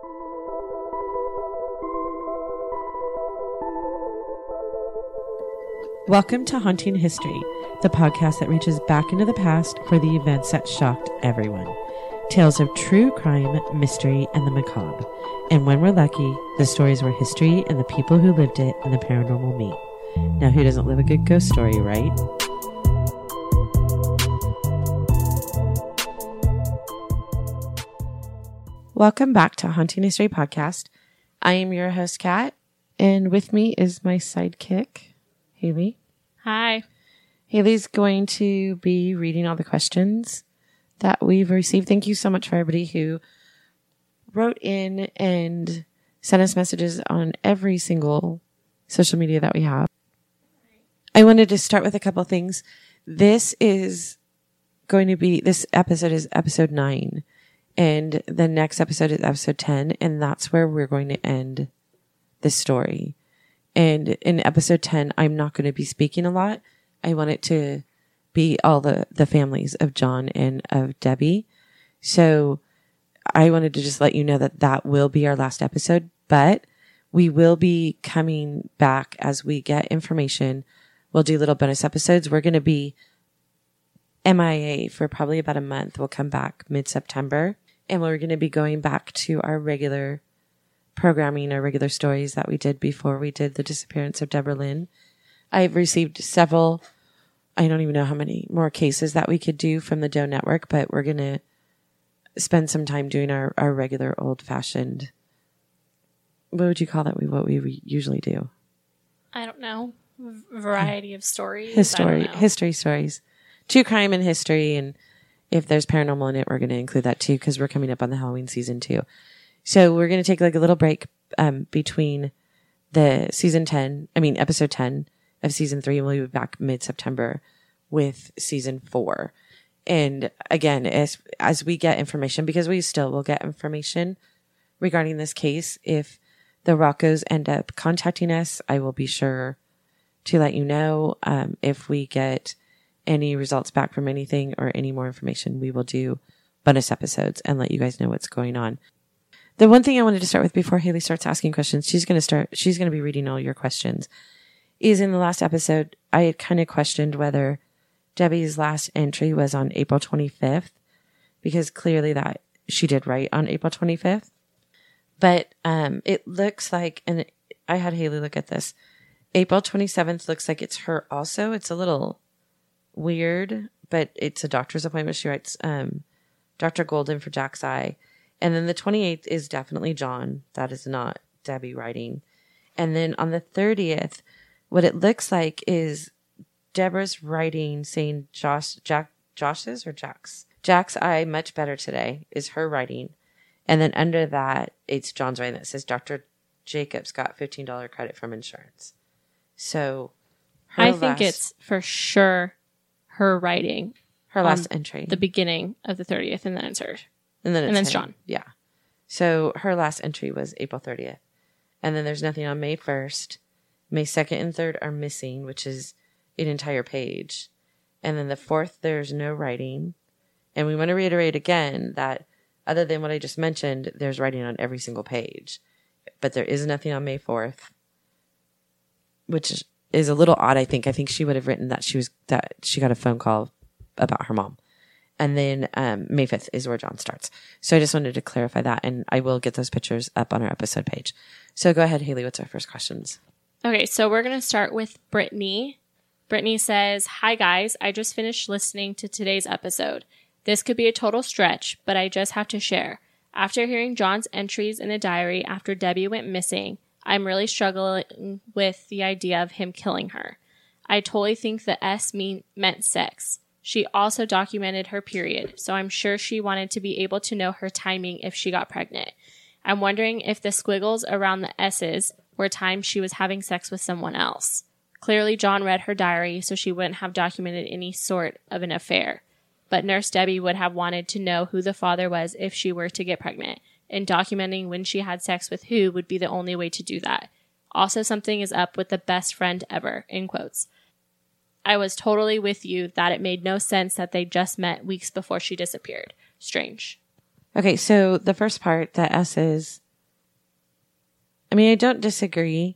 Welcome to Haunting History, the podcast that reaches back into the past for the events that shocked everyone. Tales of true crime, mystery, and the macabre. And when we're lucky, the stories where history and the people who lived it and the paranormal meet. Now, who doesn't live a good ghost story, right? Welcome back to Haunting History Podcast. I am your host, Kat, and with me is my sidekick, Haley. Hi. Haley's going to be reading all the questions that we've received. Thank you so much for everybody who wrote in and sent us messages on every single social media that we have. I wanted to start with a couple things. This episode is episode 9, and the next episode is episode 10, and that's where we're going to end this story. And in episode 10, I'm not going to be speaking a lot. I want it to be all the families of John and of Debbie. So I wanted to just let you know that will be our last episode, but we will be coming back as we get information. We'll do little bonus episodes. We're going to be MIA for probably about a month. We'll come back mid-September, and we're going to be going back to our regular programming, our regular stories that we did before we did the disappearance of Deborah Lynn. I've received several, I don't even know how many more cases that we could do from the Doe Network, but we're going to spend some time doing our regular old-fashioned, what would you call that? What we usually do? I don't know. Variety of stories. History stories. True crime and history, and if there's paranormal in it, we're going to include that too, because we're coming up on the Halloween season too. So we're going to take like a little break between the episode 10 of season 3, and we'll be back mid-September with season 4. And again, as we get information, because we still will get information regarding this case, if the Roccos end up contacting us, I will be sure to let you know. If we get any results back from anything or any more information, we will do bonus episodes and let you guys know what's going on. The one thing I wanted to start with before Haley starts asking questions, she's going to be reading all your questions, is in the last episode, I had kind of questioned whether Debbie's last entry was on April 25th, because clearly that she did write on April 25th. But it looks like, and I had Haley look at this, April 27th looks like it's her also. It's a little weird, but it's a doctor's appointment. She writes Dr. Golden for Jack's Eye. And then the 28th is definitely John. That is not Debbie writing. And then on the 30th, what it looks like is Deborah's writing saying Jack's Eye much better today is her writing. And then under that, it's John's writing that says Dr. Jacobs got $15 credit from insurance. So I think it's for sure her writing. Her last entry. The beginning of the 30th, and then it's hers. And then it's John. Yeah. So her last entry was April 30th. And then there's nothing on May 1st. May 2nd and 3rd are missing, which is an entire page. And then the 4th, there's no writing. And we want to reiterate again that other than what I just mentioned, there's writing on every single page. But there is nothing on May 4th, which is a little odd, I think. I think she would have written that she got a phone call about her mom. And then May 5th is where John starts. So I just wanted to clarify that, and I will get those pictures up on our episode page. So go ahead, Haley. What's our first questions? Okay, so we're going to start with Brittany. Brittany says, "Hi, guys. I just finished listening to today's episode. This could be a total stretch, but I just have to share. After hearing John's entries in a diary after Debbie went missing, I'm really struggling with the idea of him killing her. I totally think the S meant sex. She also documented her period, so I'm sure she wanted to be able to know her timing if she got pregnant. I'm wondering if the squiggles around the S's were times she was having sex with someone else. Clearly, John read her diary, so she wouldn't have documented any sort of an affair. But Nurse Debbie would have wanted to know who the father was if she were to get pregnant, and documenting when she had sex with who would be the only way to do that. Also, something is up with the best friend ever, in quotes. I was totally with you that it made no sense that they just met weeks before she disappeared. Strange." Okay, so the first part, the S's, I mean, I don't disagree.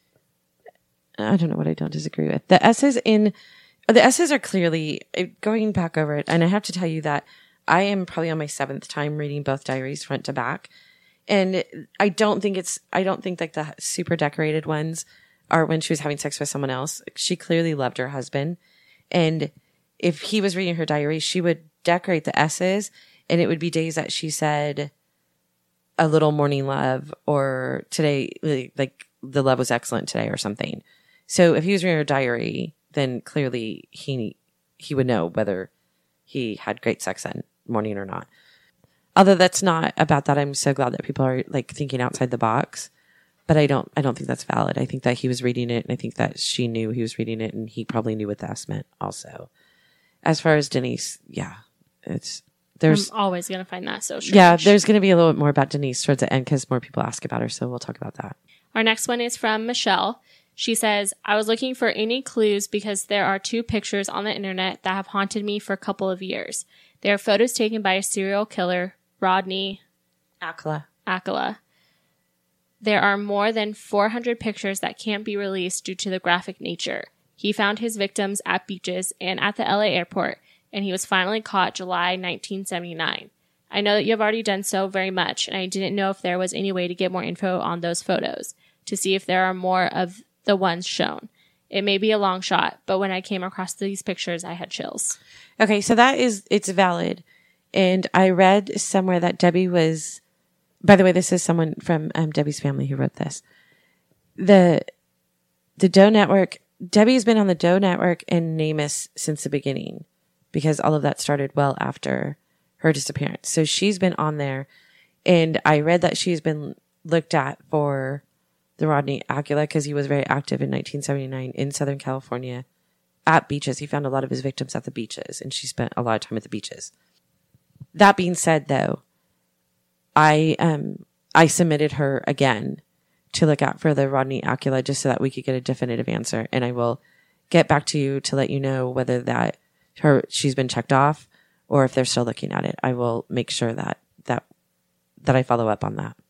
I don't know what I don't disagree with. The essays are clearly, going back over it, and I have to tell you that I am probably on my 7th time reading both diaries front to back. And I don't think like the super decorated ones are when she was having sex with someone else. She clearly loved her husband. And if he was reading her diary, she would decorate the S's, and it would be days that she said a little morning love, or today, like the love was excellent today or something. So if he was reading her diary, then clearly he would know whether he had great sex that morning or not. Although that's not about that. I'm so glad that people are like thinking outside the box, but I don't think that's valid. I think that he was reading it, and I think that she knew he was reading it, and he probably knew what the S meant also. As far as Denise, yeah, I'm always going to find that so strange. Yeah, there's going to be a little bit more about Denise towards the end because more people ask about her, so we'll talk about that. Our next one is from Michelle. She says, I was looking for any clues because there are 2 pictures on the internet that have haunted me for a couple of years. They are photos taken by a serial killer, Rodney Akala. There are more than 400 pictures that can't be released due to the graphic nature. He found his victims at beaches and at the LA airport, and he was finally caught July 1979. I know that you have already done so very much, and I didn't know if there was any way to get more info on those photos to see if there are more of the ones shown. It may be a long shot, but when I came across these pictures, I had chills. Okay, so it's valid. And I read somewhere that Debbie was, by the way, this is someone from Debbie's family who wrote this. The Doe Network, Debbie's been on the Doe Network and NamUs since the beginning because all of that started well after her disappearance. So she's been on there, and I read that she's been looked at for the Rodney Akala because he was very active in 1979 in Southern California at beaches. He found a lot of his victims at the beaches, and she spent a lot of time at the beaches. That being said, though, I submitted her again to look out for the Rodney Akala just so that we could get a definitive answer. And I will get back to you to let you know whether she's been checked off or if they're still looking at it. I will make sure that I follow up on that.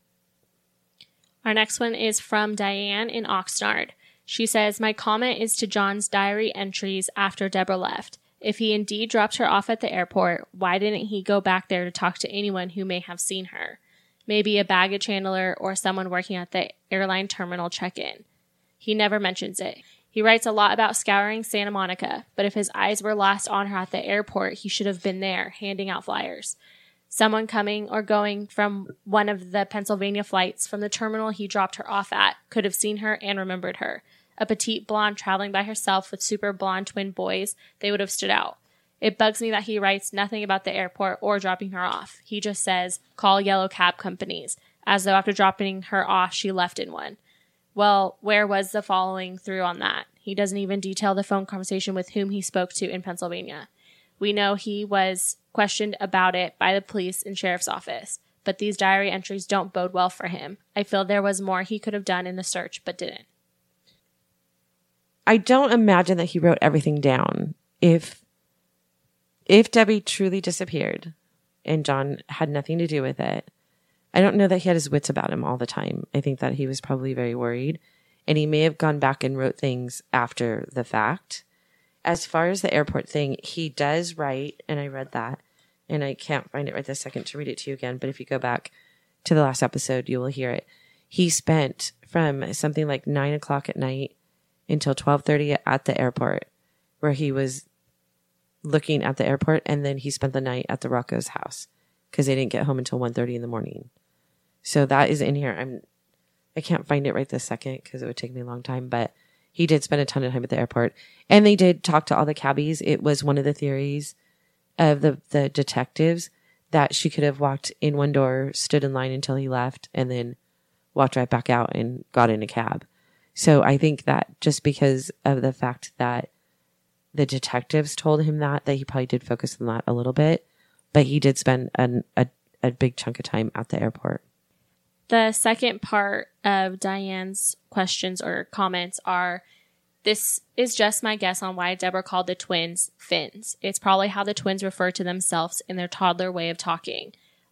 Our next one is from Diane in Oxnard. She says, my comment is to John's diary entries after Deborah left. If he indeed dropped her off at the airport, why didn't he go back there to talk to anyone who may have seen her? Maybe a baggage handler or someone working at the airline terminal check-in. He never mentions it. He writes a lot about scouring Santa Monica, but if his eyes were last on her at the airport, he should have been there, handing out flyers. Someone coming or going from one of the Pennsylvania flights from the terminal he dropped her off at could have seen her and remembered her. A petite blonde traveling by herself with super blonde twin boys, they would have stood out. It bugs me that he writes nothing about the airport or dropping her off. He just says, call yellow cab companies, as though after dropping her off, she left in one. Well, where was the following through on that? He doesn't even detail the phone conversation with whom he spoke to in Pennsylvania. We know he was questioned about it by the police and sheriff's office, but these diary entries don't bode well for him. I feel there was more he could have done in the search, but didn't. I don't imagine that he wrote everything down. If Debbie truly disappeared and John had nothing to do with it, I don't know that he had his wits about him all the time. I think that he was probably very worried, and he may have gone back and wrote things after the fact. As far as the airport thing, he does write, and I read that, and I can't find it right this second to read it to you again, but if you go back to the last episode, you will hear it. He spent from something like 9 o'clock at night until 12:30 at the airport, where he was looking at the airport, and then he spent the night at the Rocco's house because they didn't get home until 1:30 in the morning. So that is in here. I can't find it right this second because it would take me a long time, but he did spend a ton of time at the airport, and they did talk to all the cabbies. It was one of the theories of the detectives that she could have walked in one door, stood in line until he left, and then walked right back out and got in a cab. So I think that just because of the fact that the detectives told him that he probably did focus on that a little bit, but he did spend a big chunk of time at the airport. The second part of Diane's questions or comments are, this is just my guess on why Deborah called the twins Finns. It's probably how the twins refer to themselves in their toddler way of talking.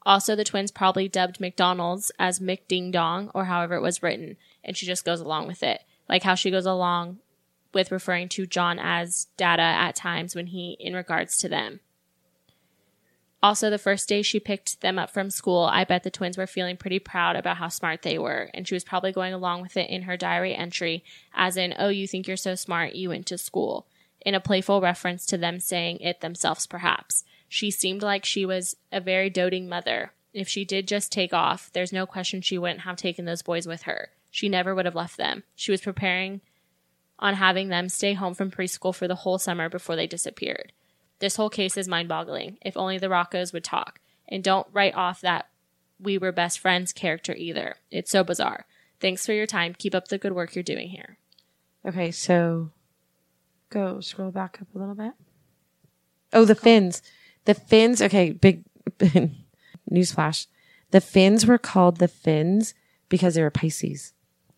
Also, the twins probably dubbed McDonald's as Mick Ding Dong, or however it was written, and she just goes along with it. Like how she goes along with referring to John as Dada at times when he, in regards to them. Also, the first day she picked them up from school, I bet the twins were feeling pretty proud about how smart they were, and she was probably going along with it in her diary entry, as in, oh, you think you're so smart, you went to school, in a playful reference to them saying it themselves, perhaps. She seemed like she was a very doting mother. If she did just take off, there's no question she wouldn't have taken those boys with her. She never would have left them. She was preparing on having them stay home from preschool for the whole summer before they disappeared. This whole case is mind-boggling. If only the Roccos would talk. And don't write off that we were best friends character either. It's so bizarre. Thanks for your time. Keep up the good work you're doing here. Okay, so go scroll back up a little bit. Oh, the fins. The fins, okay, big newsflash. The fins were called the fins because they were Pisces.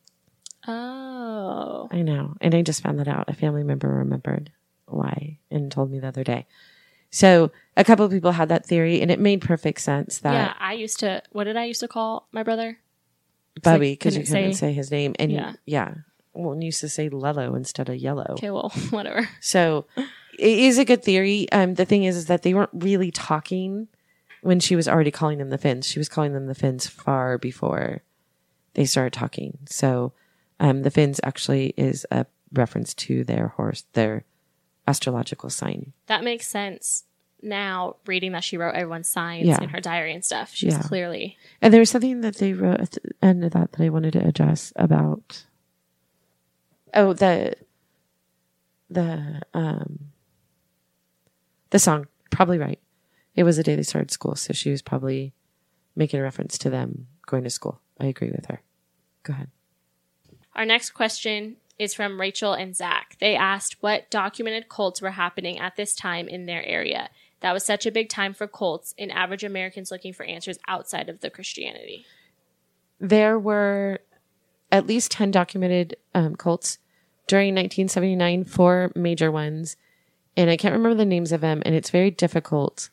Oh. I know. And I just found that out. A family member remembered why and told me the other day. So a couple of people had that theory, and it made perfect sense that... Yeah, what did I used to call my brother? Bubby, because you couldn't say his name. And yeah. Well, and used to say Lello instead of yellow. Okay, well, whatever. So... It is a good theory. The thing is that they weren't really talking when she was already calling them the fins. She was calling them the fins far before they started talking. So the fins actually is a reference to their astrological sign. That makes sense now, reading that she wrote everyone's signs in her diary and stuff. She's clearly... And there was something that they wrote at the end of that I wanted to address about... Oh, the song, probably right. It was the day they started school, so she was probably making a reference to them going to school. I agree with her. Go ahead. Our next question is from Rachel and Zach. They asked what documented cults were happening at this time in their area. That was such a big time for cults and average Americans looking for answers outside of the Christianity. There were at least 10 documented cults during 1979, 4 major ones. And I can't remember the names of them, and it's very difficult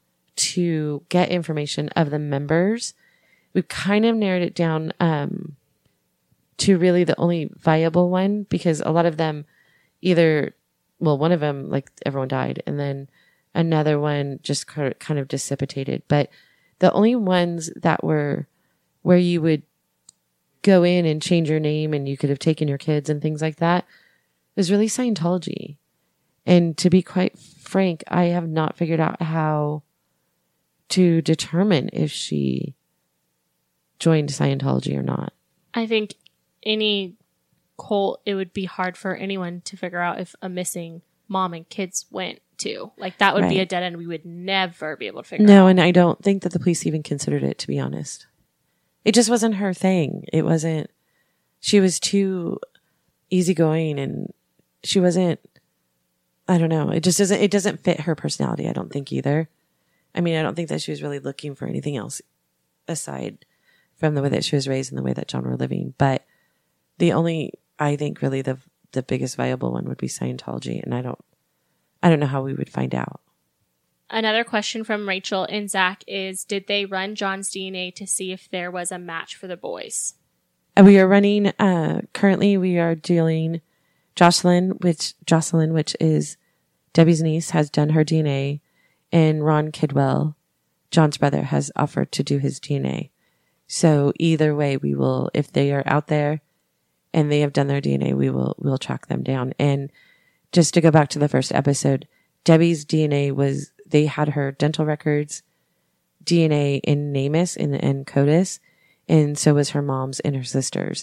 to get information of the members. We've kind of narrowed it down to really the only viable one, because a lot of them one of them, like, everyone died, and then another one just kind of dissipated. But the only ones that were where you would go in and change your name and you could have taken your kids and things like that was really Scientology. And to be quite frank, I have not figured out how to determine if she joined Scientology or not. I think any cult, it would be hard for anyone to figure out if a missing mom and kids went to. Like, that would be a dead end we would never be able to figure out. No, and I don't think that the police even considered it, to be honest. It just wasn't her thing. It wasn't... She was too easygoing, and she wasn't... I don't know. It just doesn't... It doesn't fit her personality, I don't think, either. I mean, I don't think that she was really looking for anything else aside from the way that she was raised and the way that John were living. But the only... I think really the biggest viable one would be Scientology, and I don't know how we would find out. Another question from Rachel and Zach is, did they run John's DNA to see if there was a match for the boys? We are running, currently we are doing Jocelyn, which is Debbie's niece, has done her DNA, and Ron Kidwell, John's brother, has offered to do his DNA. So either way, we will, if they are out there and they have done their DNA, we'll track them down. And just to go back to the first episode, Debbie's DNA was, they had her dental records, DNA in NamUs and CODIS, and so was her mom's and her sister's.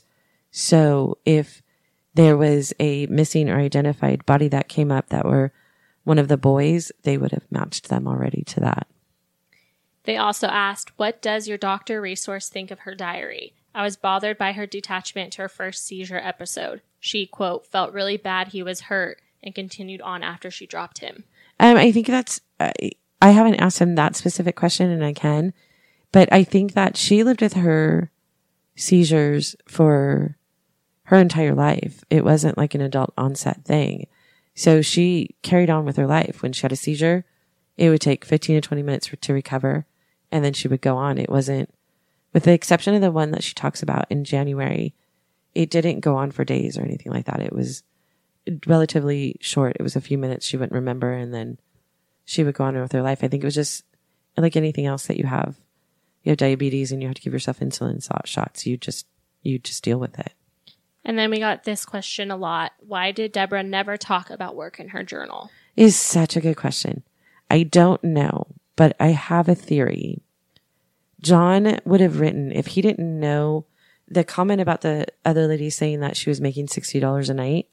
So if there was a missing or identified body that came up that were one of the boys, they would have matched them already to that. They also asked, what does your doctor resource think of her diary? I was bothered by her detachment to her first seizure episode. She, quote, felt really bad he was hurt and continued on after she dropped him. I think that's, I haven't asked him that specific question, and I can, but I think that she lived with her seizures for her entire life. It wasn't like an adult onset thing. So she carried on with her life. When she had a seizure, it would take 15 to 20 minutes to recover. and then she would go on. It wasn't, with the exception of the one that she talks about in January, it didn't go on for days or anything like that. It was relatively short. It was a few minutes she wouldn't remember, and then she would go on with her life. I think it was just like anything else that you have. You have diabetes and you have to give yourself insulin shots. You just deal with it. And then we got this question a lot. Why did Deborah never talk about work in her journal? Is such a good question. I don't know, but I have a theory. John would have written, if he didn't know the comment about the other lady saying that she was making $60 a night.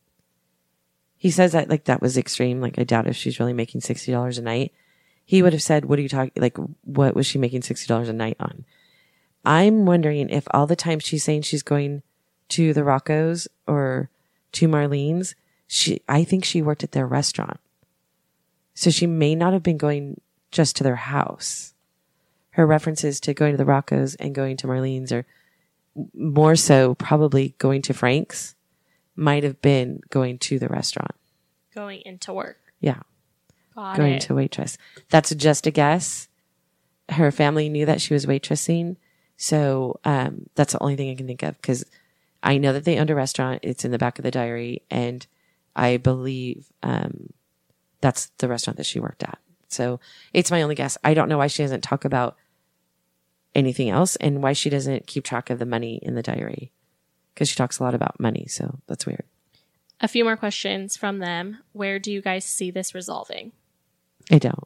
He says that like that was extreme. Like, I doubt if she's really making $60 a night. He would have said, what are you talking, like, what was she making $60 a night on? I'm wondering if all the time she's saying she's going to the Roccos or to Marlene's, I think she worked at their restaurant. So she may not have been going just to their house. Her references to going to the Roccos and going to Marlene's, or more so probably going to Frank's, might have been going to the restaurant. Going into work. Yeah. Going to waitress. That's just a guess. Her family knew that she was waitressing. So that's the only thing I can think of, because I know that they owned a restaurant. It's in the back of the diary. And I believe that's the restaurant that she worked at. So it's my only guess. I don't know why she doesn't talk about anything else and why she doesn't keep track of the money in the diary, because she talks a lot about money. So that's weird. A few more questions from them. Where do you guys see this resolving? I don't.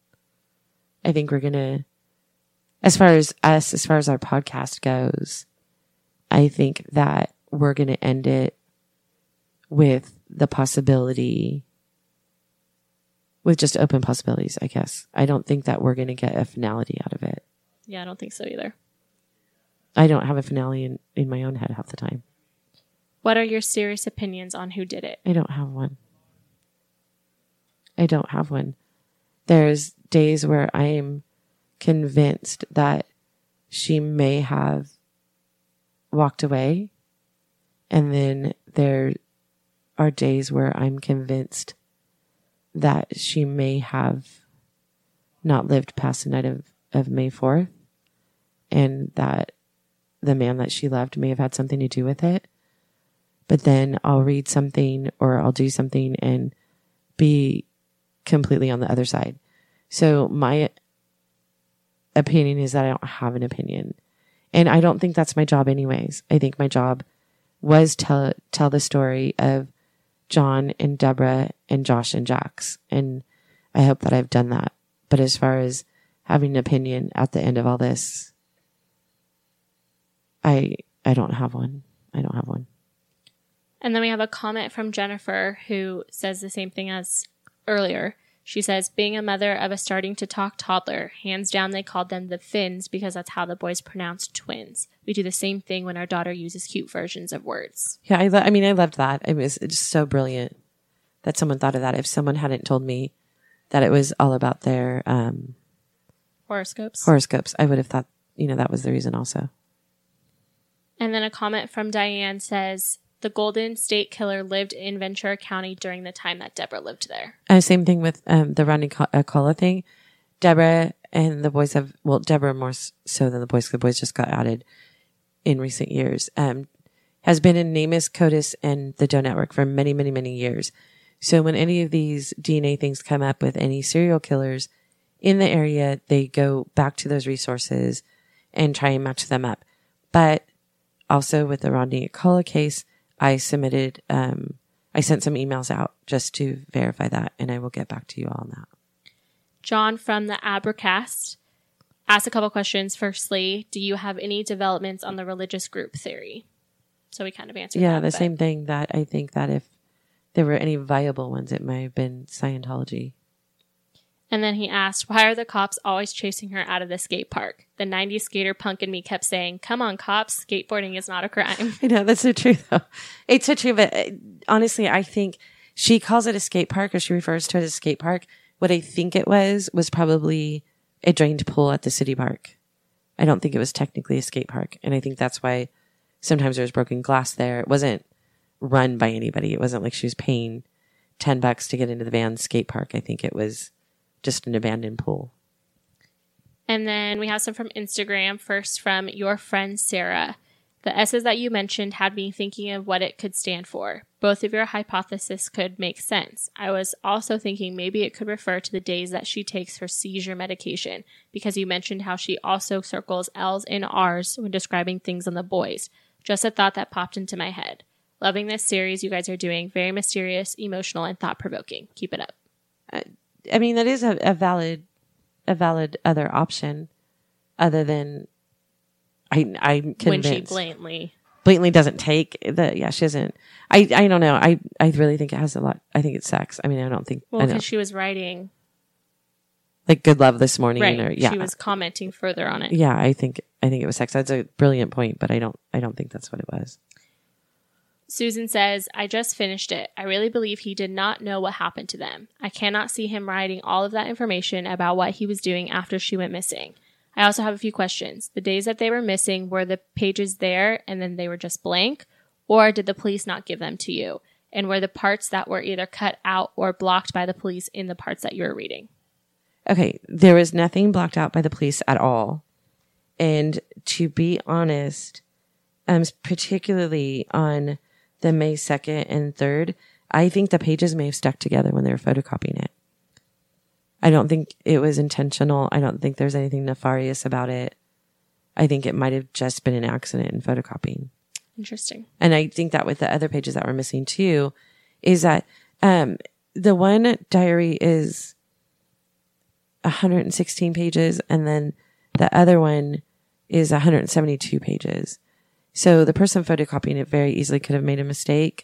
I think we're going to, as far as our podcast goes, I think that we're going to end it with the possibility, with just open possibilities, I guess. I don't think that we're going to get a finality out of it. Yeah, I don't think so either. I don't have a finale in my own head half the time. What are your serious opinions on who did it? I don't have one. I don't have one. There's days where I am convinced that she may have walked away. And then there are days where I'm convinced that she may have not lived past the night of May 4th, and that the man that she loved may have had something to do with it. But then I'll read something or I'll do something and be completely on the other side. So my opinion is that I don't have an opinion. And I don't think that's my job anyways. I think my job was tell the story of John and Deborah and Josh and Jax. And I hope that I've done that. But as far as having an opinion at the end of all this, I don't have one. I don't have one. And then we have a comment from Jennifer, who says the same thing as earlier. She says, being a mother of a starting to talk toddler, hands down they called them the Finns because that's how the boys pronounced twins. We do the same thing when our daughter uses cute versions of words. Yeah, I loved that. It was just so brilliant that someone thought of that. If someone hadn't told me that it was all about their horoscopes, I would have thought, that was the reason also. And then a comment from Diane says, the Golden State Killer lived in Ventura County during the time that Deborah lived there. Same thing with the Ronnie Cola thing. Deborah and the boys Deborah more so than the boys, because the boys just got added in recent years, has been in NamUs, CODIS, and the Doe Network for many, many, many years. So when any of these DNA things come up with any serial killers in the area, they go back to those resources and try and match them up. But also with the Rodney Cola case, I sent some emails out just to verify that, and I will get back to you all on that. John from the Abracast asked a couple questions. Firstly, do you have any developments on the religious group theory? So we kind of answered that. Yeah, the same thing, that I think that if there were any viable ones, it might have been Scientology. And then he asked, why are the cops always chasing her out of the skate park? The 90s skater punk in me kept saying, come on, cops, skateboarding is not a crime. I know, that's so true, though. It's so true, but honestly, I think she calls it a skate park, or she refers to it as a skate park. What I think it was probably a drained pool at the city park. I don't think it was technically a skate park. And I think that's why sometimes there was broken glass there. It wasn't run by anybody. It wasn't like she was paying $10 to get into the Van skate park. I think it was just an abandoned pool. And then we have some from Instagram. First from your friend Sarah. The S's that you mentioned had me thinking of what it could stand for. Both of your hypotheses could make sense. I was also thinking maybe it could refer to the days that she takes her seizure medication, because you mentioned how she also circles L's and R's when describing things on the boys. Just a thought that popped into my head. Loving this series you guys are doing. Very mysterious, emotional, and thought-provoking. Keep it up. I mean, that is a valid other option, other than I'm convinced when she blatantly doesn't take the. Yeah, she doesn't. I don't know. I really think it has a lot. I think it's sex. I mean, I don't think. Well, because she was writing like "Good Love" this morning, right. or yeah, she was commenting further on it. Yeah, I think it was sex. That's a brilliant point, but I don't think that's what it was. Susan says, I just finished it. I really believe he did not know what happened to them. I cannot see him writing all of that information about what he was doing after she went missing. I also have a few questions. The days that they were missing, were the pages there and then they were just blank? Or did the police not give them to you? And were the parts that were either cut out or blocked by the police in the parts that you were reading? Okay, there was nothing blocked out by the police at all. And to be honest, particularly on the May 2nd and 3rd, I think the pages may have stuck together when they were photocopying it. I don't think it was intentional. I don't think there's anything nefarious about it. I think it might have just been an accident in photocopying. Interesting. And I think that with the other pages that were missing too, is that the one diary is 116 pages and then the other one is 172 pages. So the person photocopying it very easily could have made a mistake.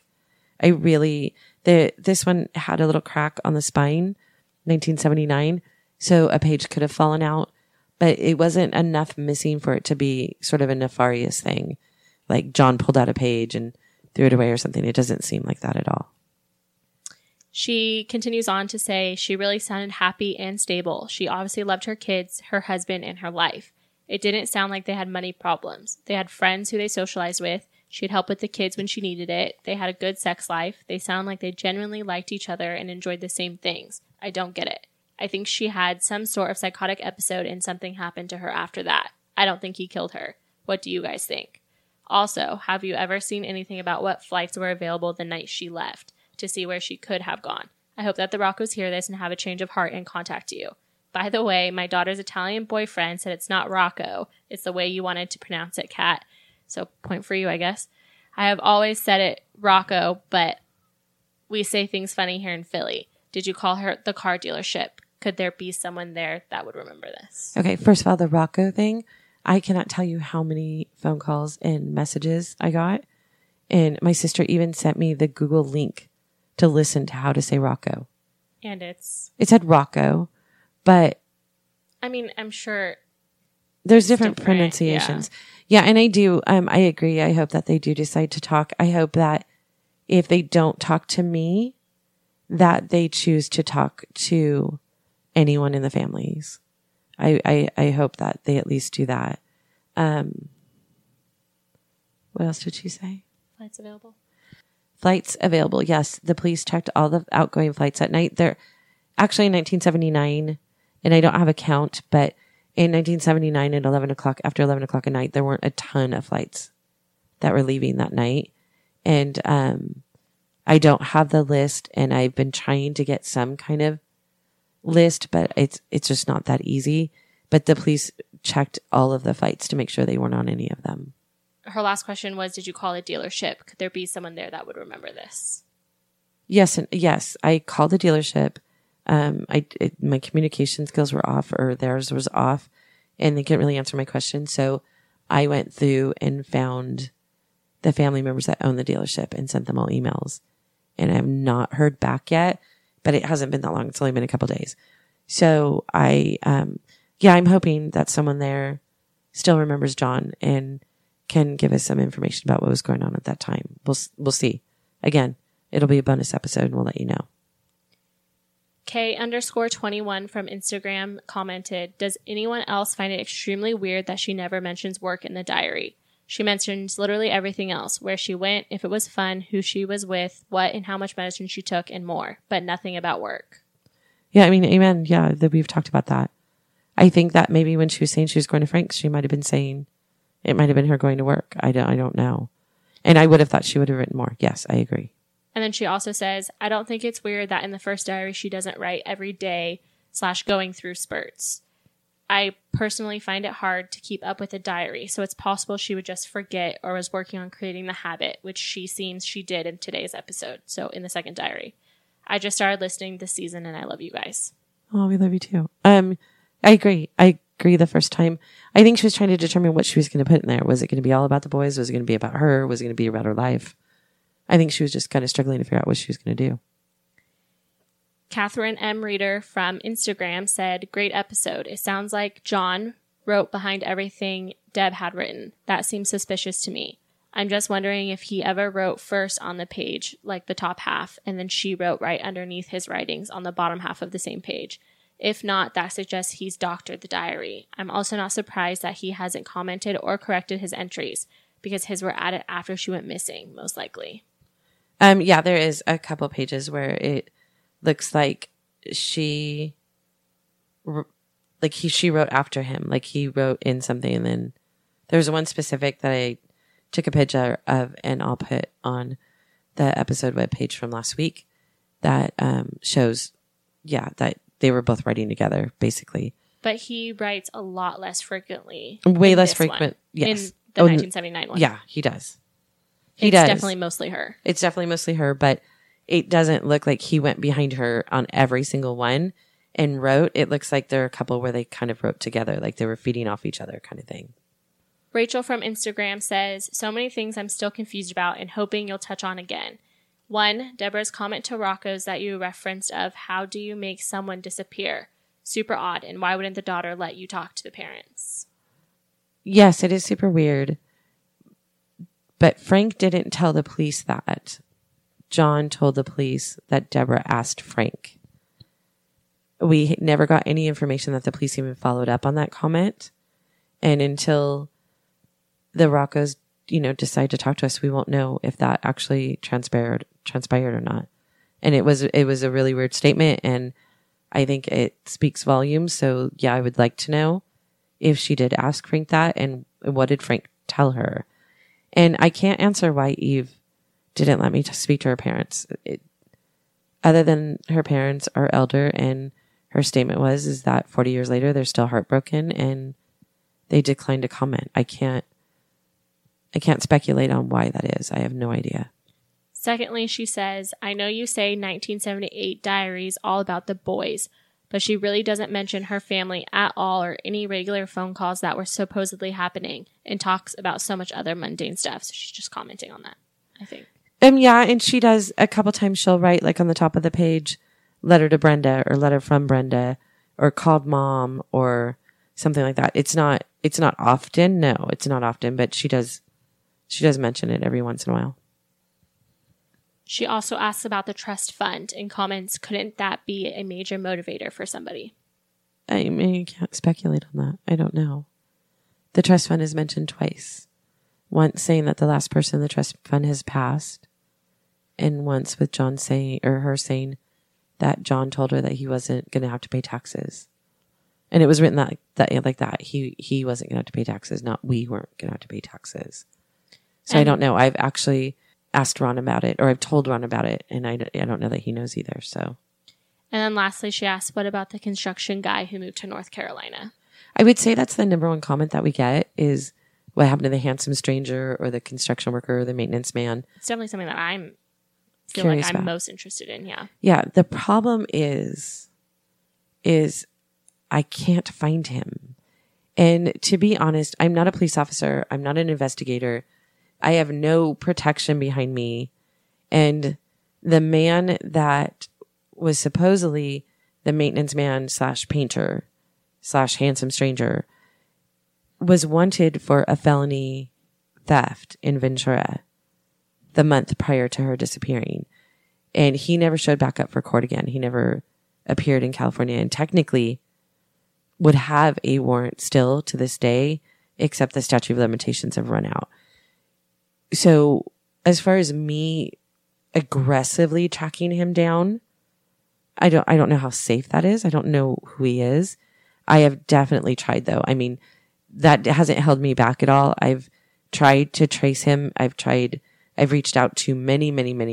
This one had a little crack on the spine, 1979. So a page could have fallen out, but it wasn't enough missing for it to be sort of a nefarious thing. Like John pulled out a page and threw it away or something. It doesn't seem like that at all. She continues on to say she really sounded happy and stable. She obviously loved her kids, her husband, and her life. It didn't sound like they had money problems. They had friends who they socialized with. She'd help with the kids when she needed it. They had a good sex life. They sound like they genuinely liked each other and enjoyed the same things. I don't get it. I think she had some sort of psychotic episode and something happened to her after that. I don't think he killed her. What do you guys think? Also, have you ever seen anything about what flights were available the night she left to see where she could have gone? I hope that the Roccos hear this and have a change of heart and contact you. By the way, my daughter's Italian boyfriend said it's not Rocco. It's the way you wanted to pronounce it, Kat. So point for you, I guess. I have always said it Rocco, but we say things funny here in Philly. Did you call her the car dealership? Could there be someone there that would remember this? Okay, first of all, the Rocco thing, I cannot tell you how many phone calls and messages I got. And my sister even sent me the Google link to listen to how to say Rocco. And it said Rocco, but I mean, I'm sure there's different pronunciations. Yeah, and I do. I agree. I hope that they do decide to talk. I hope that if they don't talk to me, that they choose to talk to anyone in the families. I hope that they at least do that. What else did she say? Flights available. Flights available. Yes, the police checked all the outgoing flights at night. They're actually in 1979, and I don't have a count, but in 1979 at 11 o'clock, after 11 o'clock at night, there weren't a ton of flights that were leaving that night. And I don't have the list, and I've been trying to get some kind of list, but it's just not that easy. But the police checked all of the flights to make sure they weren't on any of them. Her last question was, did you call a dealership? Could there be someone there that would remember this? Yes. Yes. I called the dealership. My communication skills were off, or theirs was off, and they couldn't really answer my question. So I went through and found the family members that own the dealership and sent them all emails. And I have not heard back yet, but it hasn't been that long. It's only been a couple days. So I'm hoping that someone there still remembers John and can give us some information about what was going on at that time. We'll see. Again, it'll be a bonus episode and we'll let you know. K_21 from Instagram commented, does anyone else find it extremely weird that she never mentions work in the diary? She mentions literally everything else, where she went, if it was fun, who she was with, what and how much medicine she took, and more, but nothing about work. Yeah, I mean, amen. Yeah, we've talked about that. I think that maybe when she was saying she was going to Frank's, she might have been saying it might have been her going to work. I don't know. And I would have thought she would have written more. Yes, I agree. And then she also says, I don't think it's weird that in the first diary she doesn't write every day / going through spurts. I personally find it hard to keep up with a diary, so it's possible she would just forget or was working on creating the habit, which she seems she did in today's episode, so in the second diary. I just started listening this season and I love you guys. Oh, we love you too. I agree. I agree the first time. I think she was trying to determine what she was going to put in there. Was it going to be all about the boys? Was it going to be about her? Was it going to be about her life? I think she was just kind of struggling to figure out what she was going to do. Catherine M. Reader from Instagram said, great episode. It sounds like John wrote behind everything Deb had written. That seems suspicious to me. I'm just wondering if he ever wrote first on the page, like the top half, and then she wrote right underneath his writings on the bottom half of the same page. If not, that suggests he's doctored the diary. I'm also not surprised that he hasn't commented or corrected his entries, because his were added after she went missing, most likely. Yeah, there is a couple pages where it looks like she wrote after him, like he wrote in something, and then there's one specific that I took a picture of, and I'll put on the episode webpage from last week that shows, that they were both writing together, basically. But he writes a lot less frequently. Way less frequent, yes. In the 1979 one. Yeah, he does. It's definitely mostly her. It's definitely mostly her, but it doesn't look like he went behind her on every single one and wrote. It looks like there are a couple where they kind of wrote together, like they were feeding off each other kind of thing. Rachel from Instagram says, so many things I'm still confused about and hoping you'll touch on again. 1, Deborah's comment to Rocco's that you referenced of how do you make someone disappear? Super odd, and why wouldn't the daughter let you talk to the parents? Yes, it is super weird. But Frank didn't tell the police that. John told the police that Deborah asked Frank. We never got any information that the police even followed up on that comment. And until the Roccos, decide to talk to us, we won't know if that actually transpired or not. And it was a really weird statement, and I think it speaks volumes. So yeah, I would like to know if she did ask Frank that, and what did Frank tell her? And I can't answer why Eve didn't let me speak to her parents. Other than her parents are elder, and her statement is that 40 years later, they're still heartbroken and they declined to comment. I can't speculate on why that is. I have no idea. Secondly, she says, I know you say 1978 diaries all about the boys, but she really doesn't mention her family at all or any regular phone calls that were supposedly happening, and talks about so much other mundane stuff. So she's just commenting on that, I think. Yeah, and she does a couple times. She'll write like on the top of the page, letter to Brenda or letter from Brenda or called mom or something like that. It's not often. No, it's not often, but she does mention it every once in a while. She also asks about the trust fund and comments, couldn't that be a major motivator for somebody? I mean, you can't speculate on that. I don't know. The trust fund is mentioned twice. Once saying that the last person in the trust fund has passed, and once with John saying, or her saying that John told her that he wasn't going to have to pay taxes. And it was written like that. He wasn't going to have to pay taxes, not we weren't going to have to pay taxes. So I don't know. I've actually asked Ron about it, or I've told Ron about it, and I don't know that he knows either. So, and then lastly, she asked, what about the construction guy who moved to North Carolina? I would say that's the number one comment that we get is what happened to the handsome stranger or the construction worker or the maintenance man. It's definitely something that I'm most interested in. Yeah. Yeah. The problem is I can't find him. And to be honest, I'm not a police officer. I'm not an investigator. I have no protection behind me. And the man that was supposedly the maintenance man / painter / handsome stranger was wanted for a felony theft in Ventura the month prior to her disappearing. And he never showed back up for court again. He never appeared in California, and technically would have a warrant still to this day, except the statute of limitations have run out. So as far as me aggressively tracking him down, I don't know how safe that is. I don't know who he is. I have definitely tried though. I mean, that hasn't held me back at all. I've tried to trace him. I've reached out to many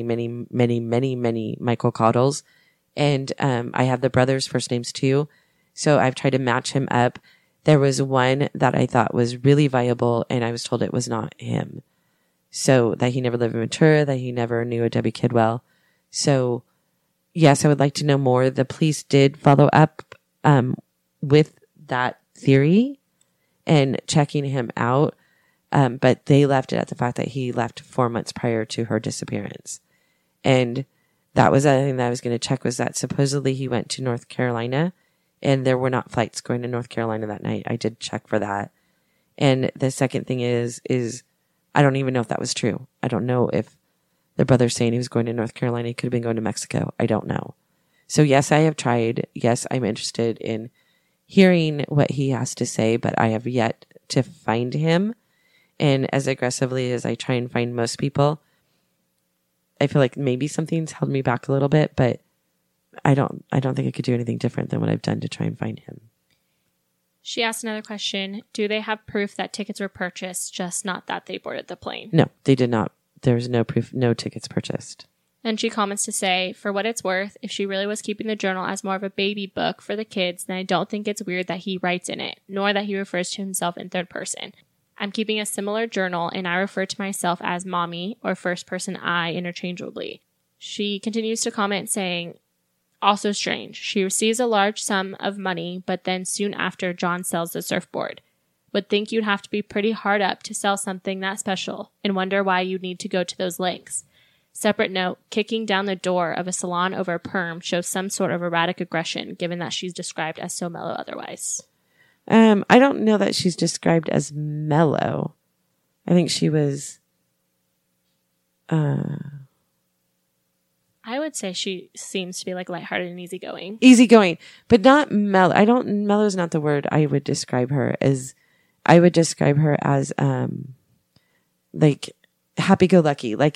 Michael Caudles, and I have the brothers' first names too. So I've tried to match him up. There was one that I thought was really viable, and I was told it was not him. So that he never lived in Ventura, that he never knew a Debbie Kidwell. So yes, I would like to know more. The police did follow up with that theory and checking him out. But they left it at the fact that he left 4 months prior to her disappearance. And that was the other thing that I was going to check, was that supposedly he went to North Carolina and there were not flights going to North Carolina that night. I did check for that. And the second thing is I don't even know if that was true. I don't know if the brother's saying he was going to North Carolina. He could have been going to Mexico. I don't know. So yes, I have tried. Yes, I'm interested in hearing what he has to say, but I have yet to find him. And as aggressively as I try and find most people, I feel like maybe something's held me back a little bit, but I don't think I could do anything different than what I've done to try and find him. She asked another question. Do they have proof that tickets were purchased, just not that they boarded the plane? No, they did not. There's no proof, no tickets purchased. And she comments to say, for what it's worth, if she really was keeping the journal as more of a baby book for the kids, then I don't think it's weird that he writes in it, nor that he refers to himself in third person. I'm keeping a similar journal, and I refer to myself as mommy or first person I interchangeably. She continues to comment saying, also strange. She receives a large sum of money, but then soon after, John sells the surfboard. Would think you'd have to be pretty hard up to sell something that special, and wonder why you'd need to go to those lengths. Separate note, kicking down the door of a salon over a perm shows some sort of erratic aggression, given that she's described as so mellow otherwise. I don't know that she's described as mellow. I think she was, I would say she seems to be like lighthearted and easygoing. Easygoing, but not mellow. Mellow is not the word I would describe her as. I would describe her as, like happy-go-lucky, I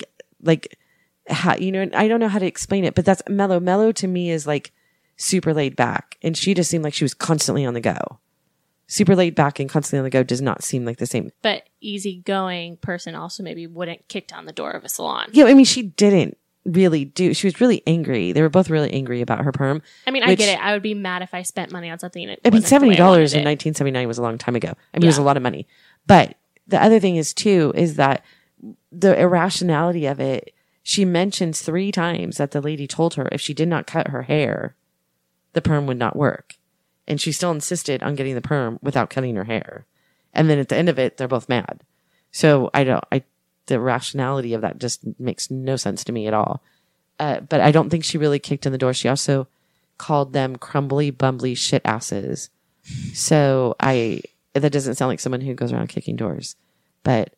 don't know how to explain it, but that's mellow. Mellow to me is like super laid back, and she just seemed like she was constantly on the go. Super laid back and constantly on the go does not seem like the same. But easygoing person also maybe wouldn't kick down the door of a salon. Yeah, I mean, she didn't really do. She was really angry. They were both really angry about her perm. I mean, I get it. I would be mad if I spent money on something. I mean, $70 in 1979 was a long time ago. I mean, it was a lot of money. But the other thing is too, is that the irrationality of it, she mentions 3 times that the lady told her if she did not cut her hair, the perm would not work. And she still insisted on getting the perm without cutting her hair. And then at the end of it, they're both mad. So the rationality of that just makes no sense to me at all. But I don't think she really kicked in the door. She also called them crumbly, bumbly shit asses. So that doesn't sound like someone who goes around kicking doors. But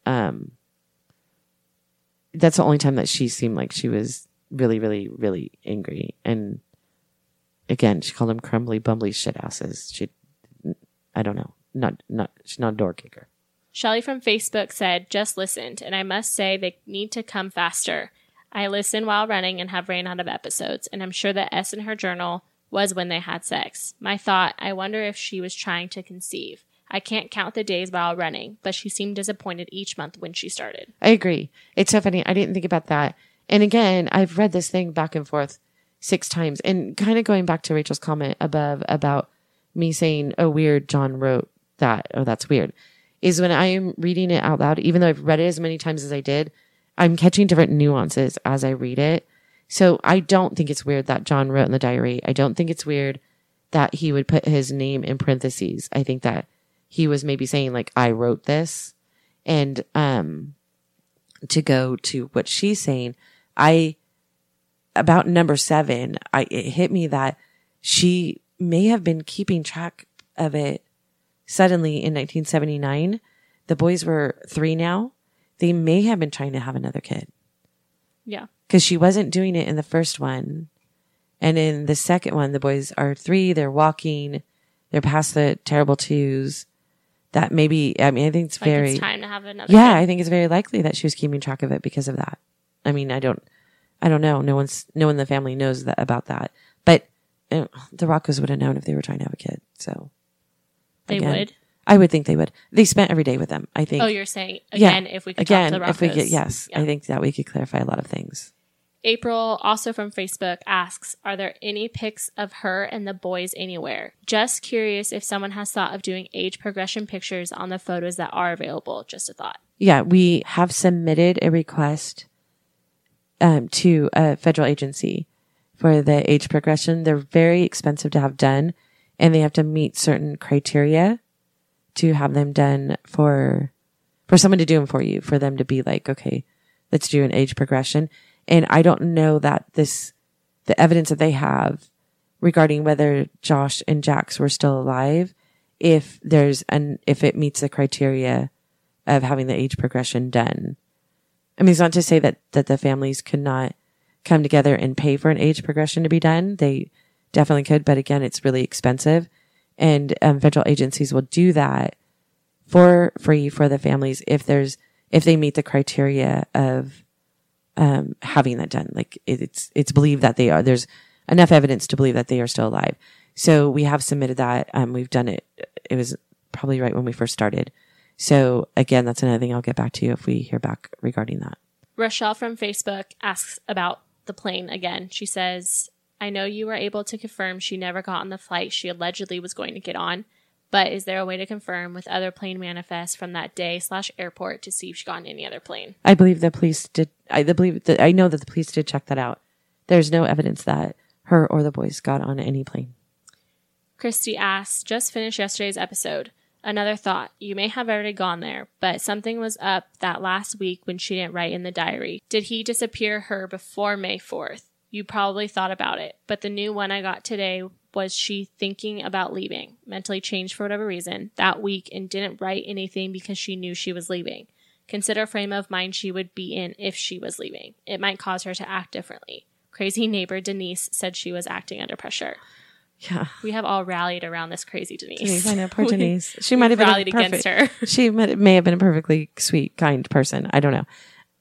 that's the only time that she seemed like she was really, really, really angry. And again, she called them crumbly, bumbly shit asses. I don't know. She's not a door kicker. Shelly from Facebook said, just listened, and I must say they need to come faster. I listen while running and have ran out of episodes, and I'm sure that S in her journal was when they had sex. My thought, I wonder if she was trying to conceive. I can't count the days while running, but she seemed disappointed each month when she started. I agree. It's so funny. I didn't think about that. And again, I've read this thing back and forth 6 times, and kind of going back to Rachel's comment above about me saying, oh, weird, John wrote that. Oh, that's weird. Is when I am reading it out loud, even though I've read it as many times as I did, I'm catching different nuances as I read it. So I don't think it's weird that John wrote in the diary. I don't think it's weird that he would put his name in parentheses. I think that he was maybe saying like, I wrote this. And to go to what she's saying, about number 7, it hit me that she may have been keeping track of it. Suddenly in 1979, the boys were 3 now. They may have been trying to have another kid. Yeah. Because she wasn't doing it in the first one. And in the second one, the boys are 3. They're walking. They're past the terrible 2s. That maybe, I mean, I think it's very... it's time to have another Yeah, kid. I think it's very likely that she was keeping track of it because of that. I mean, I don't know. No one in the family knows about that. But the Roccos would have known if they were trying to have a kid. So... They would? I would think they would. They spent every day with them, I think. Oh, you're saying, again, if we could talk to the Roccos. If we could, yes. Yeah. I think that we could clarify a lot of things. April, also from Facebook, asks, are there any pics of her and the boys anywhere? Just curious if someone has thought of doing age progression pictures on the photos that are available. Just a thought. Yeah, we have submitted a request to a federal agency for the age progression. They're very expensive to have done, and they have to meet certain criteria to have them done for someone to do them for you, for them to be like, okay, let's do an age progression. And I don't know that the evidence that they have regarding whether Josh and Jax were still alive, if it meets the criteria of having the age progression done. I mean, it's not to say that the families could not come together and pay for an age progression to be done. They definitely could, but again, it's really expensive. And federal agencies will do that for free for the families if they meet the criteria of having that done. Like it's believed that they are. There's enough evidence to believe that they are still alive. So we have submitted that. We've done it. It was probably right when we first started. So again, that's another thing I'll get back to you if we hear back regarding that. Rochelle from Facebook asks about the plane again. She says, I know you were able to confirm she never got on the flight she allegedly was going to get on, but is there a way to confirm with other plane manifests from that day/airport to see if she got on any other plane? I believe the police did. I know that the police did check that out. There's no evidence that her or the boys got on any plane. Christy asks, just finished yesterday's episode. Another thought. You may have already gone there, but something was up that last week when she didn't write in the diary. Did he disappear her before May 4th? You probably thought about it, but the new one I got today was she thinking about leaving, mentally changed for whatever reason, that week and didn't write anything because she knew she was leaving. Consider frame of mind she would be in if she was leaving. It might cause her to act differently. Crazy neighbor Denise said she was acting under pressure. Yeah. We have all rallied around this crazy Denise. I know, poor Denise. She might have been rallied against her. She may have been a perfectly sweet, kind person. I don't know.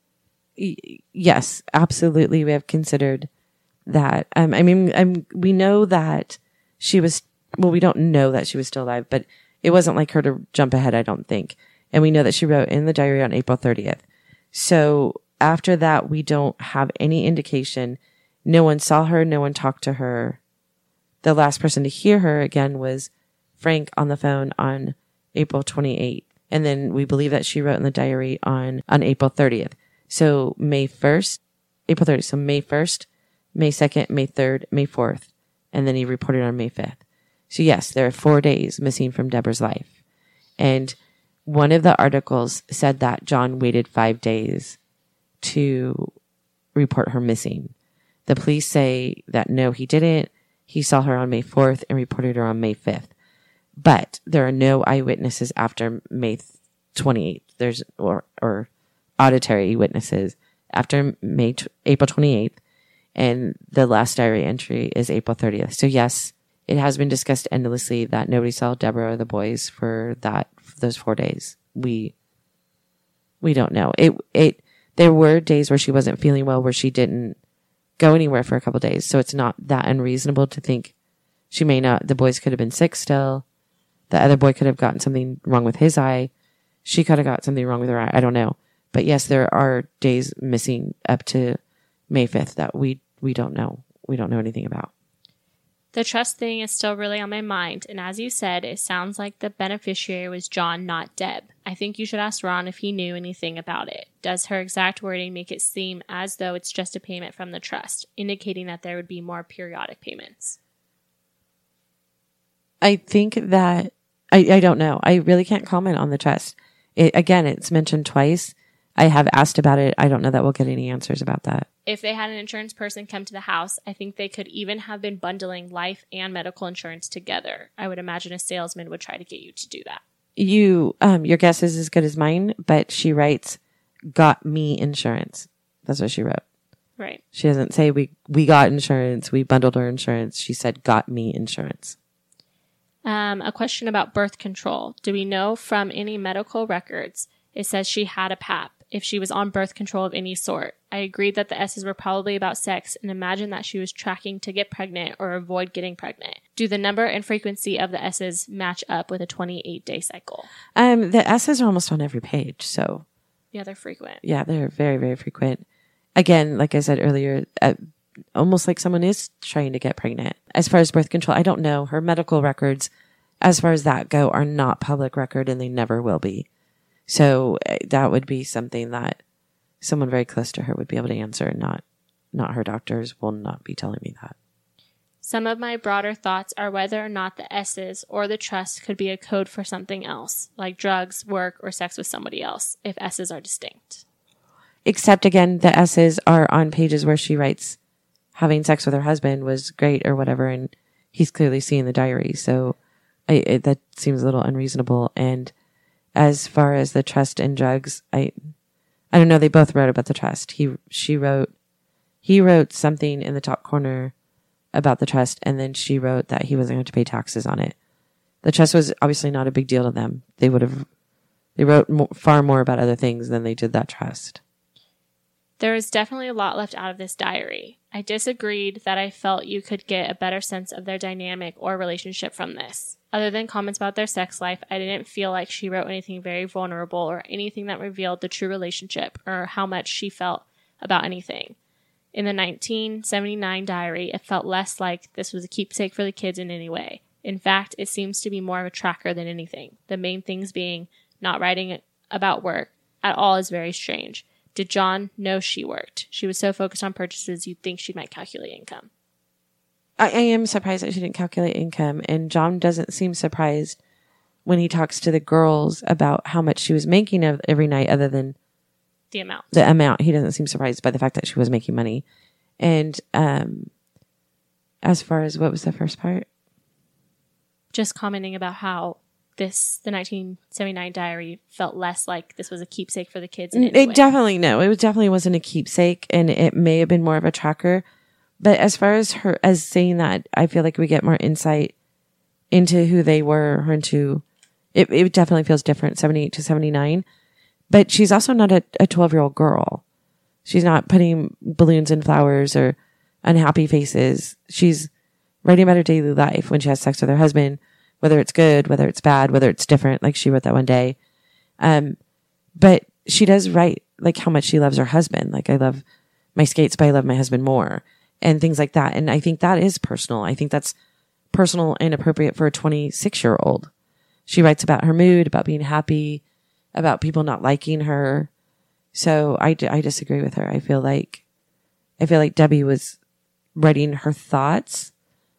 Yes, absolutely. We have considered that. We know that she was, well, we don't know that she was still alive, but it wasn't like her to jump ahead, I don't think. And we know that she wrote in the diary on April 30th. So after that, we don't have any indication. No one saw her. No one talked to her. The last person to hear her again was Frank on the phone on April 28th. And then we believe that she wrote in the diary on April 30th. So May 1st, April 30th. So May 1st, May 2nd, May 3rd, May 4th. And then he reported on May 5th. So yes, there are 4 days missing from Deborah's life. And one of the articles said that John waited 5 days to report her missing. The police say that no, he didn't. He saw her on May 4th and reported her on May 5th. But there are no eyewitnesses after May 28th. There's or auditory witnesses after April 28th. And the last diary entry is April 30th. So yes, it has been discussed endlessly that nobody saw Deborah or the boys for those 4 days. We don't know. There were days where she wasn't feeling well, where she didn't go anywhere for a couple of days. So it's not that unreasonable to think she may not. The boys could have been sick still. The other boy could have gotten something wrong with his eye. She could have got something wrong with her eye. I don't know. But yes, there are days missing up to May 5th that we don't know. We don't know anything about. The trust thing is still really on my mind, and as you said, it sounds like the beneficiary was John, not Deb. I think you should ask Ron if he knew anything about it. Does her exact wording make it seem as though it's just a payment from the trust, indicating that there would be more periodic payments? I think that, I don't know. I really can't comment on the trust. It's mentioned twice. I have asked about it. I don't know that we'll get any answers about that. If they had an insurance person come to the house, I think they could even have been bundling life and medical insurance together. I would imagine a salesman would try to get you to do that. Your guess is as good as mine, but she writes, got me insurance. That's what she wrote. Right. She doesn't say we got insurance, we bundled her insurance. She said, got me insurance. A question about birth control. Do we know from any medical records? It says she had a PAP. if she was on birth control of any sort. I agreed that the S's were probably about sex and imagined that she was tracking to get pregnant or avoid getting pregnant. Do the number and frequency of the S's match up with a 28-day cycle? The S's are almost on every page, so. Yeah, they're frequent. Yeah, they're very, very frequent. Again, like I said earlier, almost like someone is trying to get pregnant. As far as birth control, I don't know. Her medical records, as far as that go, are not public record, and they never will be. So that would be something that someone very close to her would be able to answer, and not her doctors will not be telling me that. Some of my broader thoughts are whether or not the S's or the trust could be a code for something else, like drugs, work, or sex with somebody else, if S's are distinct. Except, again, the S's are on pages where she writes having sex with her husband was great or whatever, and he's clearly seeing the diary. So that seems a little unreasonable. And as far as the trust and drugs, I don't know. They both wrote about the trust. He wrote something in the top corner about the trust, and then she wrote that he wasn't going to pay taxes on it. The trust was obviously not a big deal to them. They wrote far more about other things than they did that trust. There is definitely a lot left out of this diary. I disagreed that I felt you could get a better sense of their dynamic or relationship from this. Other than comments about their sex life, I didn't feel like she wrote anything very vulnerable or anything that revealed the true relationship or how much she felt about anything. In the 1979 diary, it felt less like this was a keepsake for the kids in any way. In fact, it seems to be more of a tracker than anything. The main things being not writing about work at all is very strange. Did John know she worked? She was so focused on purchases, you'd think she might calculate income. I am surprised that she didn't calculate income, and John doesn't seem surprised when he talks to the girls about how much she was making every night other than the amount. He doesn't seem surprised by the fact that she was making money. And as far as what was the first part? Just commenting about how the 1979 diary felt less like this was a keepsake for the kids. In any way. It definitely wasn't a keepsake, and it may have been more of a tracker. But as far as her, as saying that, I feel like we get more insight into who they were, into it definitely feels different, 78 to 79. But she's also not a 12-year-old girl. She's not putting balloons and flowers or unhappy faces. She's writing about her daily life when she has sex with her husband, whether it's good, whether it's bad, whether it's different, like she wrote that one day. But she does write like how much she loves her husband. Like, I love my skates, but I love my husband more, and things like that. And I think that is personal. I think that's personal and appropriate for a 26-year-old. She writes about her mood, about being happy, about people not liking her. So I disagree with her. I feel like Debbie was writing her thoughts.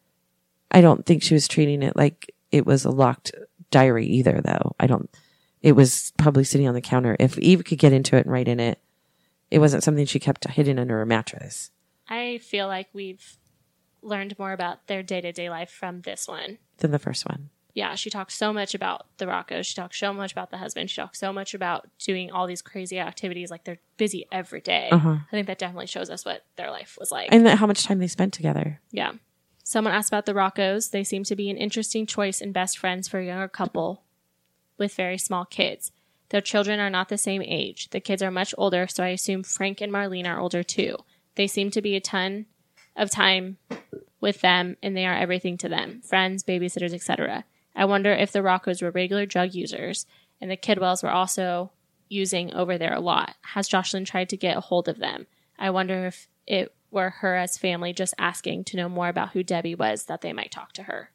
I don't think she was treating it like it was a locked diary either, though. It was probably sitting on the counter. If Eve could get into it and write in it, it wasn't something she kept hidden under her mattress. I feel like we've learned more about their day-to-day life from this one than the first one. Yeah, she talks so much about the Roccos. She talks so much about the husband. She talks so much about doing all these crazy activities. Like, they're busy every day. I think that definitely shows us what their life was like. And how much time they spent together. Yeah. Someone asked about the Roccos. They seem to be an interesting choice and best friends for a younger couple with very small kids. Their children are not the same age. The kids are much older, so I assume Frank and Marlene are older too. They seem to be a ton of time with them, and they are everything to them. Friends, babysitters, etc. I wonder if the Roccos were regular drug users and the Kidwells were also using over there a lot. Has Jocelyn tried to get a hold of them? I wonder if it were her as family just asking to know more about who Debbie was, that they might talk to her.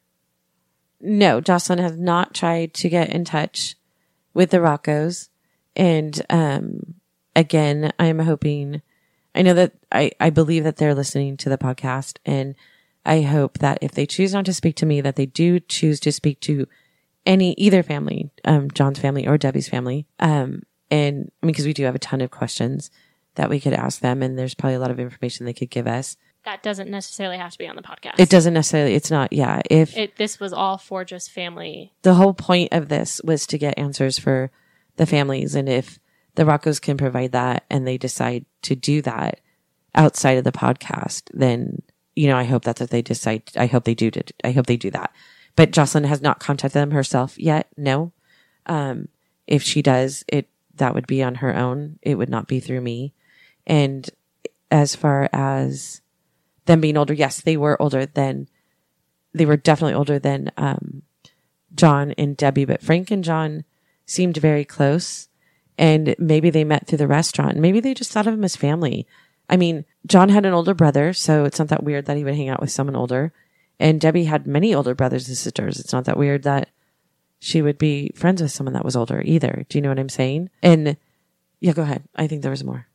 No, Jocelyn has not tried to get in touch with the Roccos. And again, I'm hoping, I know that I believe that they're listening to the podcast, and I hope that if they choose not to speak to me, that they do choose to speak to either family, John's family or Debbie's family. And I mean, because we do have a ton of questions that we could ask them, and there's probably a lot of information they could give us. That doesn't necessarily have to be on the podcast. It doesn't necessarily, it's not, yeah. This was all for just family. The whole point of this was to get answers for the families. And if the Roccos can provide that and they decide to do that outside of the podcast, then, I hope that's what they decide. I hope they do that. But Jocelyn has not contacted them herself yet. No. If she does, that would be on her own. It would not be through me. And as far as them being older, yes, they were definitely older than John and Debbie, but Frank and John seemed very close. And maybe they met through the restaurant. Maybe they just thought of him as family. I mean, John had an older brother, so it's not that weird that he would hang out with someone older. And Debbie had many older brothers and sisters. It's not that weird that she would be friends with someone that was older either. Do you know what I'm saying? And yeah, go ahead. I think there was more.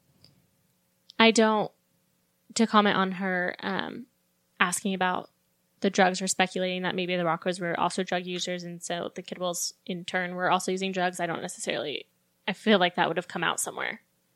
To comment on her asking about the drugs, or speculating that maybe the Roccos were also drug users, and so the Kidwells in turn were also using drugs. I feel like that would have come out somewhere.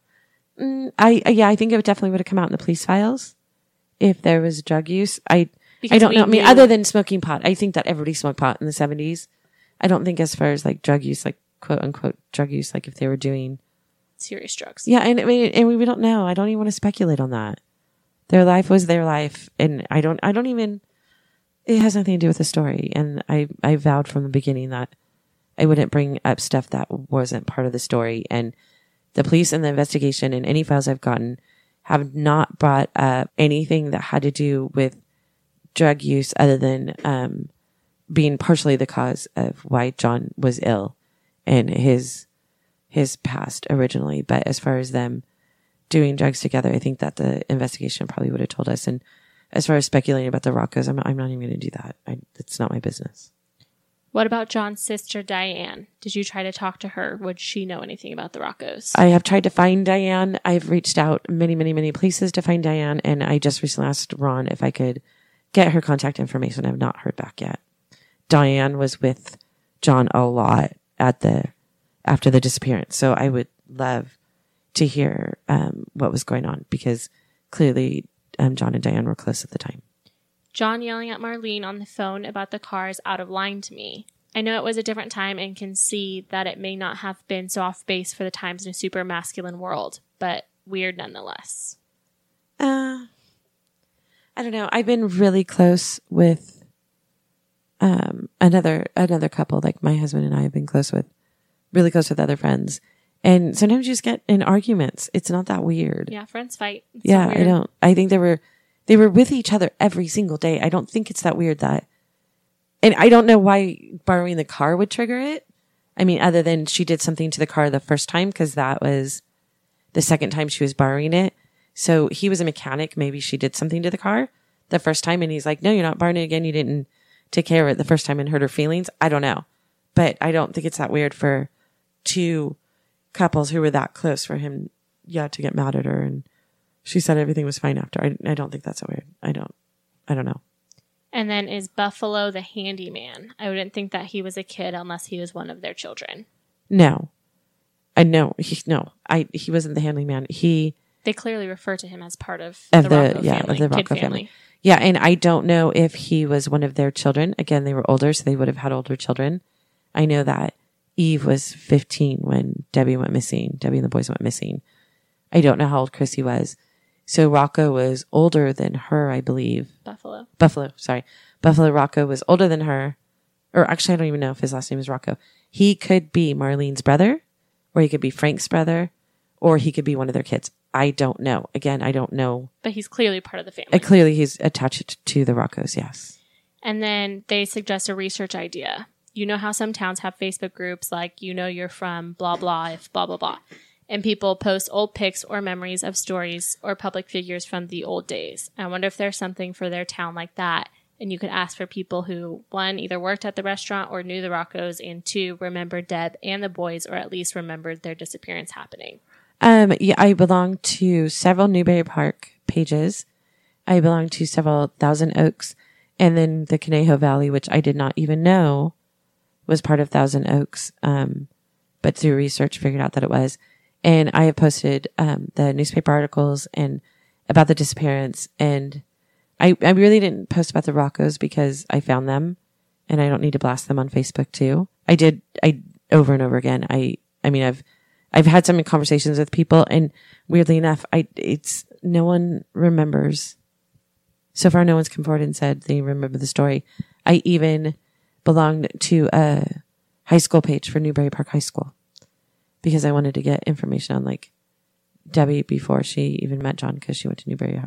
I think it definitely would have come out in the police files if there was drug use. I Because don't we know. I mean, knew- other than smoking pot, I think that everybody smoked pot in the 70s. I don't think as far as like drug use, like quote unquote drug use, like if they were doing serious drugs. Yeah, and I mean, and we don't know. I don't even want to speculate on that. Their life was their life, and I don't even. It has nothing to do with the story, and I vowed from the beginning that I wouldn't bring up stuff that wasn't part of the story. And the police and the investigation and any files I've gotten have not brought up anything that had to do with drug use, other than being partially the cause of why John was ill and his past originally. But as far as them doing drugs together, I think that the investigation probably would have told us. And as far as speculating about the Roccos, I'm not even going to do that. It's not my business. What about John's sister, Diane? Did you try to talk to her? Would she know anything about the Roccos? I have tried to find Diane. I've reached out many, many, many places to find Diane. And I just recently asked Ron if I could get her contact information. I've not heard back yet. Diane was with John a lot after the disappearance. So I would love to hear what was going on, because clearly John and Diane were close at the time. John yelling at Marlene on the phone about the car is out of line to me. I know it was a different time and can see that it may not have been so off base for the times in a super masculine world, but weird nonetheless. I don't know. I've been really close with another couple. Like my husband and I have been really close with other friends. And sometimes you just get in arguments. It's not that weird. Yeah, friends fight. It's Yeah, so weird. I think they were with each other every single day. I don't think it's that weird and I don't know why borrowing the car would trigger it. I mean, other than she did something to the car the first time, because that was the second time she was borrowing it. So he was a mechanic. Maybe she did something to the car the first time, and he's like, no, you're not borrowing it again. You didn't take care of it the first time and hurt her feelings. I don't know. But I don't think it's that weird for two couples who were that close for him, to get mad at her. And she said everything was fine after. I don't think that's so weird. I don't know. And then is Buffalo the handyman? I wouldn't think that he was a kid unless he was one of their children. No. He wasn't the handyman. They clearly refer to him as part of the Rocco family, of the kid Rocco family. Yeah, and I don't know if he was one of their children. Again, they were older, so they would have had older children. I know that Eve was 15 when Debbie went missing. Debbie and the boys went missing. I don't know how old Chrissy was. So Rocco was older than her, I believe. Buffalo, sorry. Buffalo Rocco was older than her. Or actually, I don't even know if his last name is Rocco. He could be Marlene's brother, or he could be Frank's brother, or he could be one of their kids. I don't know. Again, I don't know. But he's clearly part of the family. Clearly, he's attached to the Roccos, yes. And then they suggest a research idea. You know how some towns have Facebook groups like, you're from blah, blah, if blah, blah, blah. And people post old pics or memories of stories or public figures from the old days. I wonder if there's something for their town like that. And you could ask for people who, 1, either worked at the restaurant or knew the Roccos, and 2, remembered Deb and the boys, or at least remembered their disappearance happening. I belong to several Newberry Park pages. I belong to several Thousand Oaks, and then the Conejo Valley, which I did not even know was part of Thousand Oaks. But through research figured out that it was. And I have posted, the newspaper articles and about the disappearance. And I really didn't post about the Roccos because I found them and I don't need to blast them on Facebook too. I over and over again. I've had some conversations with people, and weirdly enough, no one remembers. So far, no one's come forward and said they remember the story. I even belonged to a high school page for Newberry Park High School because I wanted to get information on like Debbie before she even met John, because she went to Newberry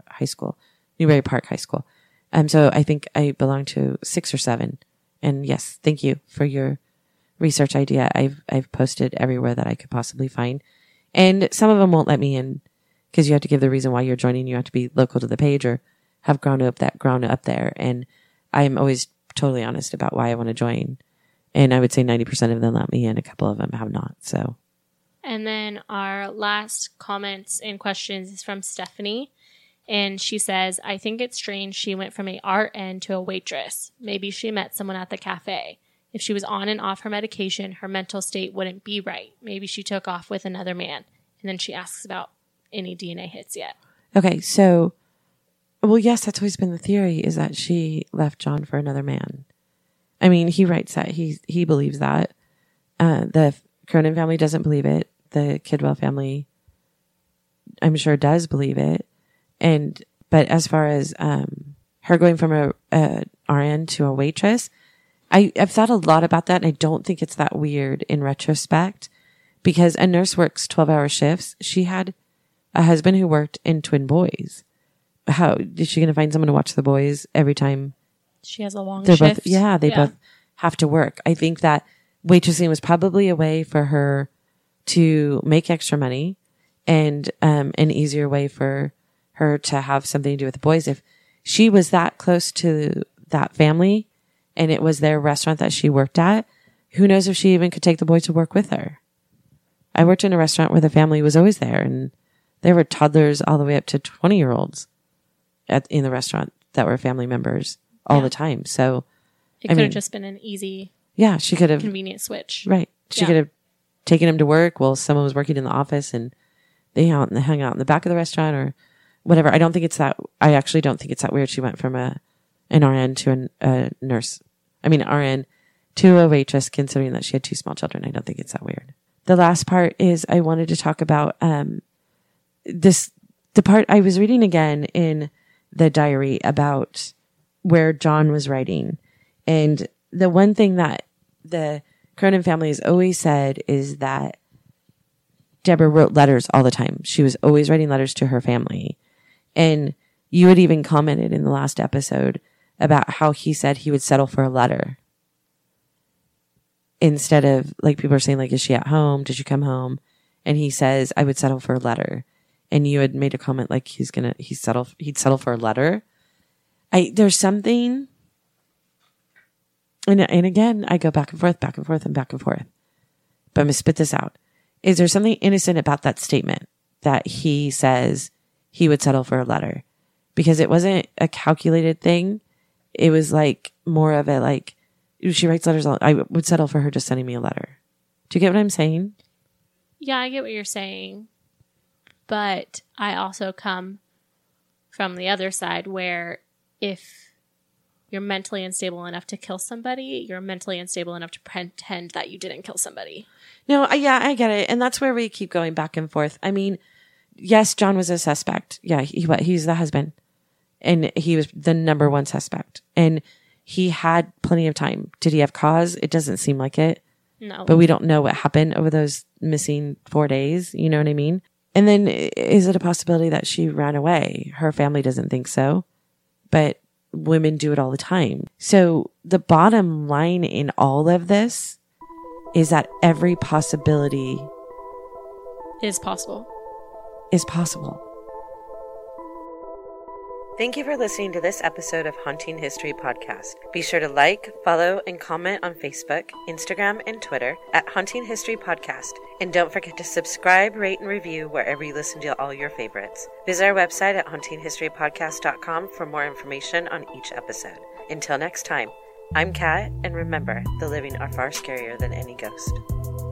Park High School. So I think I belong to 6 or 7. And yes, thank you for your research idea. I've posted everywhere that I could possibly find. And some of them won't let me in because you have to give the reason why you're joining. You have to be local to the page or have grown up there. And I'm always totally honest about why I want to join. And I would say 90% of them let me in. A couple of them have not. So. And then our last comments and questions is from Stephanie. And she says, I think it's strange she went from a RN to a waitress. Maybe she met someone at the cafe. If she was on and off her medication, her mental state wouldn't be right. Maybe she took off with another man. And then she asks about any DNA hits yet. Okay, so, well, yes, that's always been the theory, is that she left John for another man. I mean, he writes that. He believes that. The Cronin family doesn't believe it. The Kidwell family, I'm sure, does believe it. But as far as her going from a RN to a waitress, I've thought a lot about that, and I don't think it's that weird in retrospect, because a nurse works 12-hour shifts. She had a husband who worked in twin boys. How is she going to find someone to watch the boys every time? She has a long shift. They both have to work. I think that waitressing was probably a way for her to make extra money, and an easier way for her to have something to do with the boys. If she was that close to that family and it was their restaurant that she worked at, who knows if she even could take the boys to work with her. I worked in a restaurant where the family was always there, and there were toddlers all the way up to 20-year-olds in the restaurant that were family members all the time. So it could have just been an easy, she could have convenient switch. Right. She could have taken him to work while someone was working in the office, and they hung out in the back of the restaurant or whatever. I actually don't think it's that weird. She went from an RN to a nurse. RN to a waitress, considering that she had 2 small children. I don't think it's that weird. The last part is I wanted to talk about the part I was reading again in the diary about where John was writing. And the one thing that the Cronin family has always said is that Deborah wrote letters all the time. She was always writing letters to her family. And you had even commented in the last episode about how he said he would settle for a letter. Instead of, like, people are saying, like, is she at home? Did she come home? And he says, I would settle for a letter. And you had made a comment like he'd settle for a letter. There's something, and again, I go back and forth. But I'm going to spit this out. Is there something innocent about that statement that he says he would settle for a letter? Because it wasn't a calculated thing. It was like more of a, like, she writes letters. I would settle for her just sending me a letter. Do you get what I'm saying? Yeah, I get what you're saying. But I also come from the other side where if you're mentally unstable enough to kill somebody, you're mentally unstable enough to pretend that you didn't kill somebody. No, I get it. And that's where we keep going back and forth. I mean, yes, John was a suspect. Yeah, he's the husband. And he was the number one suspect. And he had plenty of time. Did he have cause? It doesn't seem like it. No. But we don't know what happened over those missing 4 days. You know what I mean? And then is it a possibility that she ran away? Her family doesn't think so. But women do it all the time. So the bottom line in all of this is that every possibility is possible. Thank you for listening to this episode of Haunting History Podcast. Be sure to like, follow, and comment on Facebook, Instagram, and Twitter at Haunting History Podcast. And don't forget to subscribe, rate, and review wherever you listen to all your favorites. Visit our website at hauntinghistorypodcast.com for more information on each episode. Until next time, I'm Kat, and remember, the living are far scarier than any ghost.